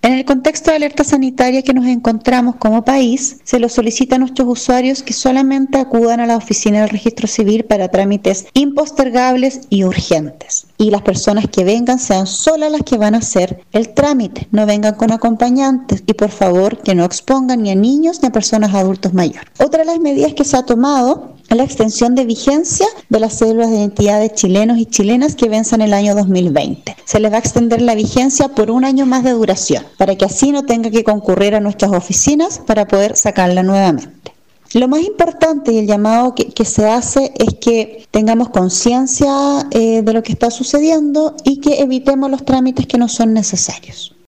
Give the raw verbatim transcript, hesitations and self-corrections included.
En el contexto de alerta sanitaria que nos encontramos como país, se les solicita a nuestros usuarios que solamente acudan a la oficina del registro civil para trámites impostergables y urgentes. Y las personas que vengan sean solas las que van a hacer el trámite, no vengan con acompañantes y por favor que no expongan ni a niños ni a personas adultos mayores. Otra de las medidas que se ha tomado es la extensión de vigencia de las cédulas de identidad de chilenos y chilenas que venzan el año dos mil veinte. Se les va a extender la vigencia por un año más de duración, para que así no tenga que concurrir a nuestras oficinas para poder sacarla nuevamente. Lo más importante y el llamado que, que se hace es que tengamos conciencia eh, de lo que está sucediendo y que evitemos los trámites que no son necesarios.